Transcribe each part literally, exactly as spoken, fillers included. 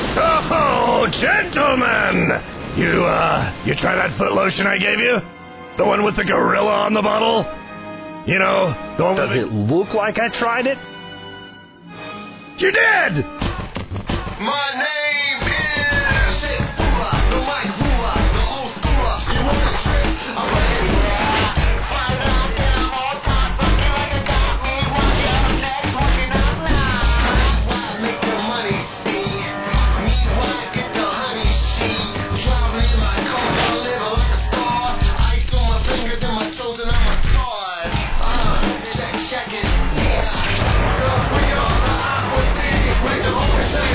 Oh, gentlemen! You, uh, you try that foot lotion I gave you? The one with the gorilla on the bottle? You know, the one Does with it look like I tried it? You did! My name is Shit Fula, the Mike Fula, the old schooler. You want a trip? I'm ready. Find out now, all time, fucking like a got me. Watch out, next working out now. Why make the money see? Me, why get the honey see? Traveling in my car, I live like a star. Ice on my fingers and my toes and I'm a card. Uh, check, check it, yeah. Girl, we on the aqua scene. Make the whole thing.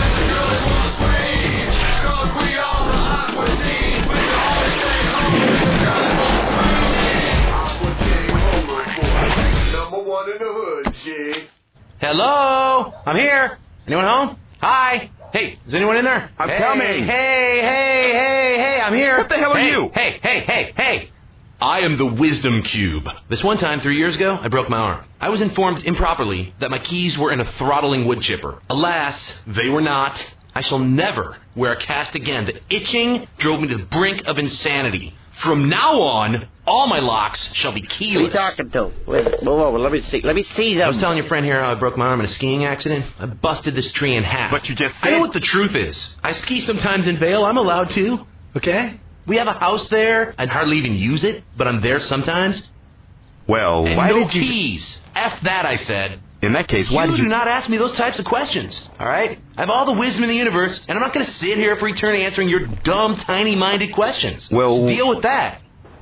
Hello? I'm here. Anyone home? Hi. Hey, is anyone in there? I'm hey, coming. Hey, hey, hey, hey, I'm here. What the hell are hey, you? Hey, hey, hey, hey. I am the Wisdom Cube. This one time, three years ago, I broke my arm. I was informed improperly that my keys were in a throttling wood chipper. Alas, they were not. I shall never wear a cast again. The itching drove me to the brink of insanity. From now on, all my locks shall be keyless. What are you talking to? Wait, whoa, whoa, let me see. Let me see them. I was telling your friend here how I broke my arm in a skiing accident. I busted this tree in half. But you just I know said... what the truth is. I ski sometimes in Vail. I'm allowed to. Okay? We have a house there. I hardly even use it, but I'm there sometimes. Well, And why no did you... keys. F that, I said. In that case, why you did you... do not ask me those types of questions, all right? I have all the wisdom in the universe, and I'm not going to sit here for eternity answering your dumb, tiny-minded questions. Well... So deal with that.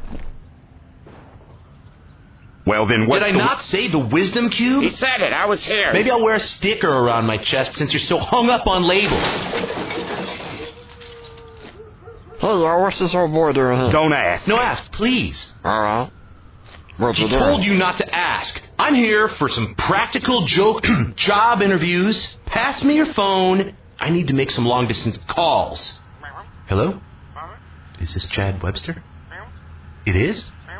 Well, then what... Did I the... not say the Wisdom Cube? He said it. I was here. Maybe I'll wear a sticker around my chest since you're so hung up on labels. Hey, yo, what's this old boy doing here? Don't ask. No, ask, please. All right. What you He doing? told you not to ask. I'm here for some practical joke job interviews. Pass me your phone. I need to make some long-distance calls. Hello? Is this Chad Webster? It is?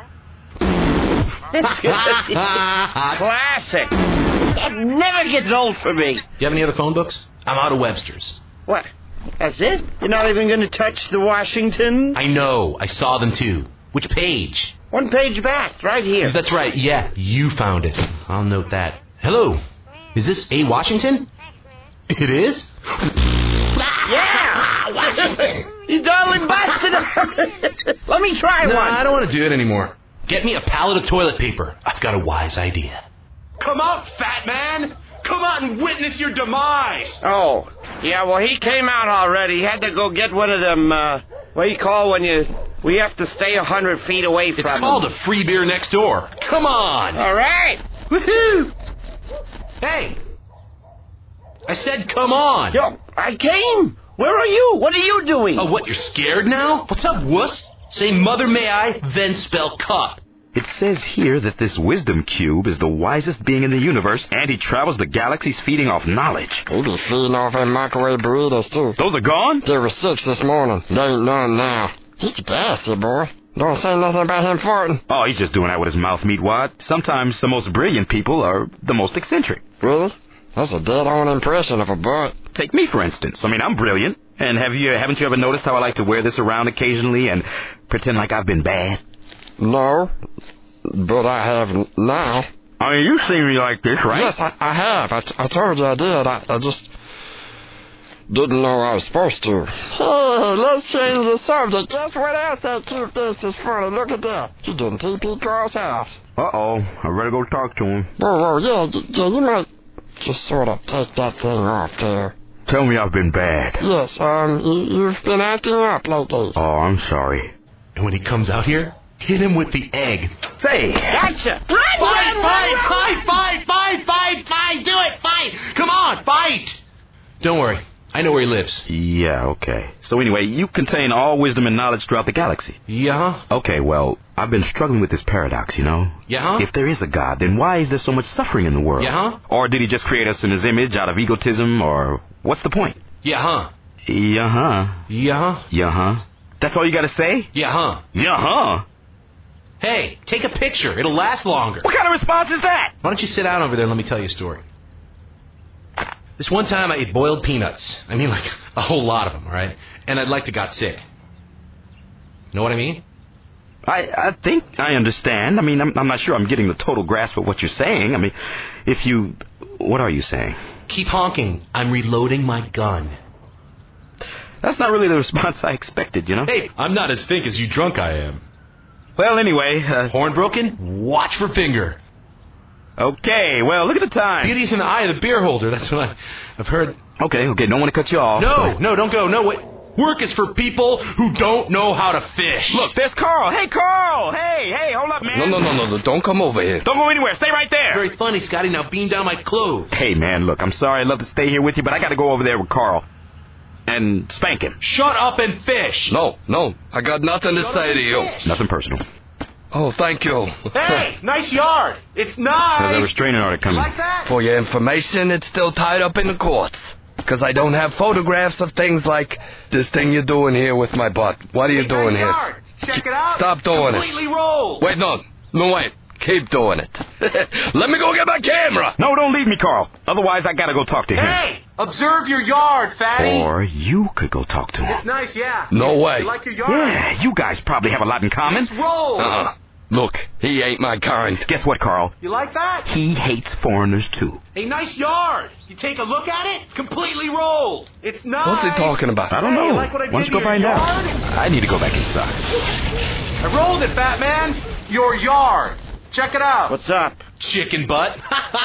Classic. That never gets old for me. Do you have any other phone books? I'm out of Webster's. What? That's it? You're not even going to touch the Washington? I know. I saw them too. Which page? One page back, right here. That's right. Yeah, you found it. I'll note that. Hello. Is this A. Washington? It is? Yeah! Washington. You darling bastard. Let me try No, one. I don't want to do it anymore. Get me a pallet of toilet paper. I've got a wise idea. Come out, fat man! Come out and witness your demise! Oh, yeah, well, he came out already. He had to go get one of them, uh, what do you call when you, we have to stay a hundred feet away from It's him. called a free beer next door. Come on! All right. Woohoo! Hey! I said come on! Yo, I came. Where are you? What are you doing? Oh, what, you're scared now? What's up, wuss? Say mother may I, then spell cup. It says here that this Wisdom Cube is the wisest being in the universe, and he travels the galaxies feeding off knowledge. He be feeding off them microwave burritos, too. Those are gone? There were six this morning. There ain't none now. He's gassy, boy. Don't say nothing about him farting. Oh, he's just doing that with his mouth, meatwad. Sometimes the most brilliant people are the most eccentric. Really? That's a dead-on impression of a butt. Take me, for instance. I mean, I'm brilliant. And have you, haven't you ever noticed how I like to wear this around occasionally and pretend like I've been bad? No, but I have n- now. I mean, you've seen me like this, right? Yes, I, I have. I, t- I told you I did. I, I just didn't know I was supposed to. Hey, let's change the subject. Guess what else that cute thinks is funny? Look at that. He didn't T P Carl's house. Uh-oh. I better go talk to him. Whoa, whoa, yeah, y- yeah, you might just sort of take that thing off there. Tell me I've been bad. Yes, um, you, you've been acting up lately. Oh, I'm sorry. And when he comes out here, hit him with the egg. Say! Gotcha. Run, Fight, run, fight, run, fight, fight, fight, fight, fight, do it, fight! Come on, fight! Don't worry, I know where he lives. Yeah, okay. So anyway, you contain all wisdom and knowledge throughout the galaxy. Yeah? Okay, well, I've been struggling with this paradox, you know? Yeah? If there is a God, then why is there so much suffering in the world? Yeah? Or did he just create us in his image out of egotism, or what's the point? Yeah, huh? Yeah, huh. Yeah? Yeah, huh. That's all you gotta say? Yeah, huh? Yeah, huh. Hey, take a picture. It'll last longer. What kind of response is that? Why don't you sit down over there and let me tell you a story? This one time I ate boiled peanuts. I mean, like, a whole lot of them, all right? And I'd like to got sick. Know what I mean? I, I think I understand. I mean, I'm, I'm not sure I'm getting the total grasp of what you're saying. I mean, if you... What are you saying? Keep honking. I'm reloading my gun. That's not really the response I expected, you know? Hey, I'm not as fink as you drunk I am. Well, anyway... Uh, Horn broken? Watch for finger. Okay, well, look at the time. Beauty's in the eye of the beer holder. That's what I, I've heard. Okay, okay, don't want to cut you off. No, but... no, don't go. No, wait. Work is for people who don't know how to fish. Look, there's Carl. Hey, Carl. Hey, hey, hold up, man. No, no, no, no, no. Don't come over here. Don't go anywhere. Stay right there. Very funny, Scotty. Now beam down my clothes. Hey, man, look, I'm sorry. I'd love to stay here with you, but I got to go over there with Carl and spank him. Shut up and fish. No, no. I got nothing to Shut say up to you. and fish. Nothing personal. Oh, thank you. Hey, nice yard. It's nice. How's that restraining order coming? Like that? For your information, it's still tied up in the courts. Because I don't have photographs of things like this thing you're doing here with my butt. What are you Hey, doing nice here? yard. Check it out. Stop doing it. Completely rolled. Wait, no. No, wait. Keep doing it. Let me go get my camera. No, don't leave me, Carl. Otherwise, I got to go talk to him. Hey, observe your yard, fatty. Or you could go talk to him. It's nice, yeah. No way. You like your yard? Yeah, you guys probably have a lot in common. It's rolled. Uh-uh. Look, he ain't my kind. Guess what, Carl? You like that? He hates foreigners, too. A nice yard. You take a look at it, it's completely rolled. It's nice. What's he talking about? I don't Hey, know. you like what I Why don't did you go to your find out? yard? I need to go back inside. I rolled it, fat man. Your yard. Check it out. What's up? Chicken butt.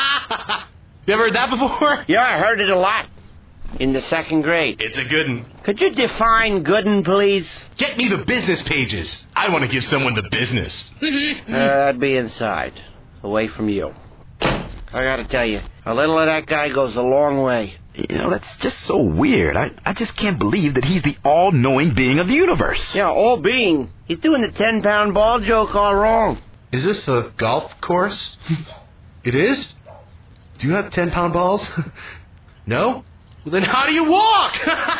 You ever heard that before? Yeah, I heard it a lot. In the second grade. It's a good one. Could you define gooden, please? Get me the business pages. I want to give someone the business. Uh, I'd be inside, away from you. I gotta tell you, a little of that guy goes a long way. You know, that's just so weird. I, I just can't believe that he's the all-knowing being of the universe. Yeah, all being. He's doing the ten-pound ball joke all wrong. Is this a golf course? It is? Do you have ten-pound balls? No? Well, then how do you walk?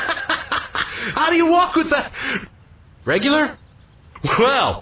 How do you walk with that? Regular? Well.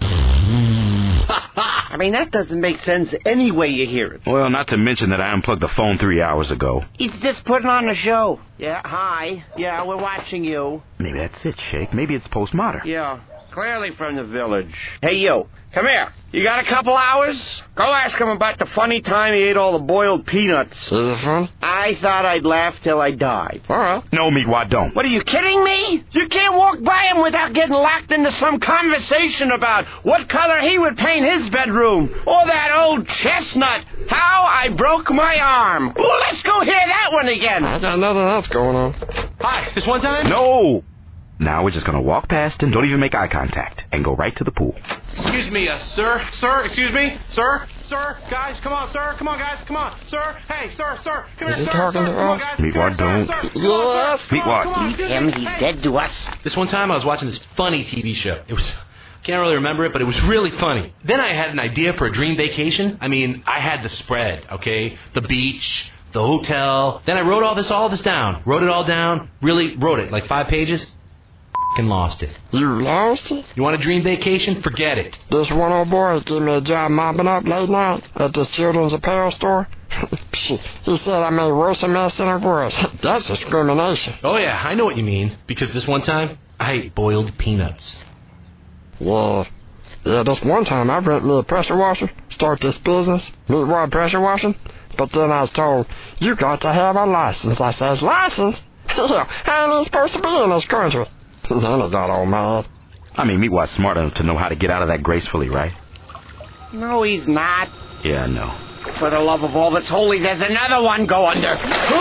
I mean, that doesn't make sense any way you hear it. Well, not to mention that I unplugged the phone three hours ago. He's just putting on a show. Yeah, hi. Yeah, we're watching you. Maybe that's it, Shake. Maybe it's postmodern. Yeah, clearly from the village. Hey, you, come here. You got a couple hours? Go ask him about the funny time he ate all the boiled peanuts. Is it fun? I thought I'd laugh till I died. All right. No, Meatwad, don't. What, are you kidding me? You can't walk by him without getting locked into some conversation about what color he would paint his bedroom. Or that old chestnut, how I broke my arm. Well, let's go hear that one again. I got nothing else going on. Hi, this one time? No! Now we're just gonna walk past him, don't even make eye contact, and go right to the pool. Excuse me, uh, sir, sir, excuse me, sir, sir, guys, come on, sir, come on, guys, come on, sir, hey, sir, sir, come Is here, he sir, talking sir, to come on, us? guys, Meatwad, come here, sir, don't. sir, come on, sir, Meatwad. come on, come on, Leave excuse him, me, he's hey. dead to us. This one time I was watching this funny T V show. It was, can't really remember it, but it was really funny. Then I had an idea for a dream vacation. I mean, I had the spread, okay? The beach, the hotel. Then I wrote all this, all this down. Wrote it all down. Really wrote it, like five pages. F***ing lost it. You lost it? You want a dream vacation? Forget it. This one old boy gave me a job mopping up late night at this children's apparel store. He said I made worse a mess than it was. That's discrimination. Oh yeah, I know what you mean. Because this one time, I ate boiled peanuts. Yeah. Yeah, this one time I rent me a pressure washer, start this business, Meatwad pressure washing. But then I was told, you got to have a license. I says, license? Yeah, how am I supposed to be in this country? Then I got all mad. I mean, Meatwad's smart enough to know how to get out of that gracefully, right? No, he's not. Yeah, I know. For the love of all that's holy, there's another one go under.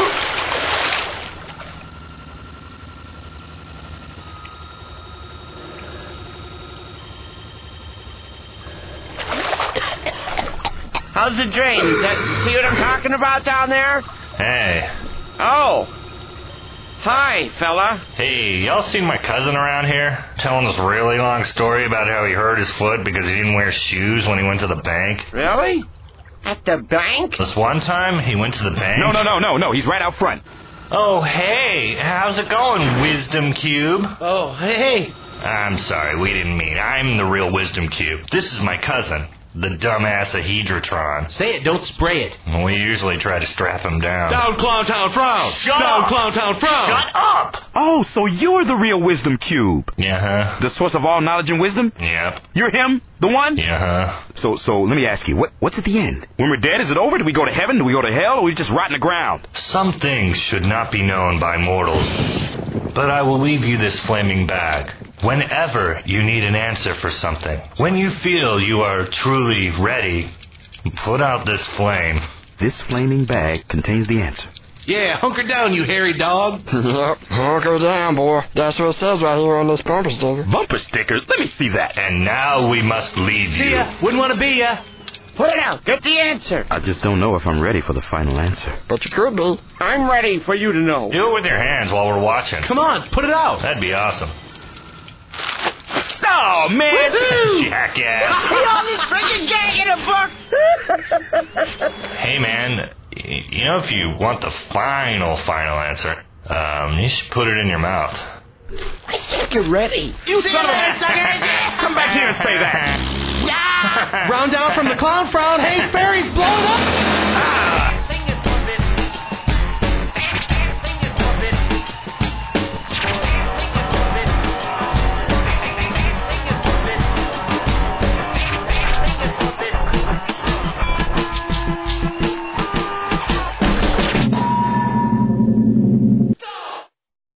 How's the drain? Is that, see what I'm talking about down there? Hey. Oh. Hi, fella. Hey, y'all seen my cousin around here? Telling this really long story about how he hurt his foot because he didn't wear shoes when he went to the bank. Really? At the bank? This one time, he went to the bank. No, no, no, no, no. He's right out front. Oh, hey. How's it going, Wisdom Cube? Oh, hey. I'm sorry, we didn't mean. I'm the real Wisdom Cube. This is my cousin. The dumbass Ahedratron. Say it, don't spray it. We usually try to strap him down. Down Clowntown Frown! Shut Down up! Clowntown Frown! Shut up! Oh, so you're the real Wisdom Cube. Yeah, huh? The source of all knowledge and wisdom? Yep. You're him? The one? Yeah, huh? So, so let me ask you, what, what's at the end? When we're dead, is it over? Do we go to heaven? Do we go to hell? Or we just rot in the ground? Some things should not be known by mortals. But I will leave you this flaming bag. Whenever you need an answer for something, when you feel you are truly ready, put out this flame. This flaming bag contains the answer. Yeah, hunker down, you hairy dog. Yep, hunker down, boy. That's what it says right here on this bumper sticker. Bumper stickers? Let me see that. And now we must leave See you. ya. Wouldn't want to be ya. Put it out. Get the answer. I just don't know if I'm ready for the final answer. But you could be. I'm ready for you to know. Do it with your hands while we're watching. Come on, put it out. That'd be awesome. Oh, man! Jackass. See all this freaking gag in a book? Hey, man, y- you know, if you want the final, final answer, um, you should put it in your mouth. I think you're ready. You son of a... Come back here and say that. Round down from the Clown Frown, Hank Ferry, blow it up.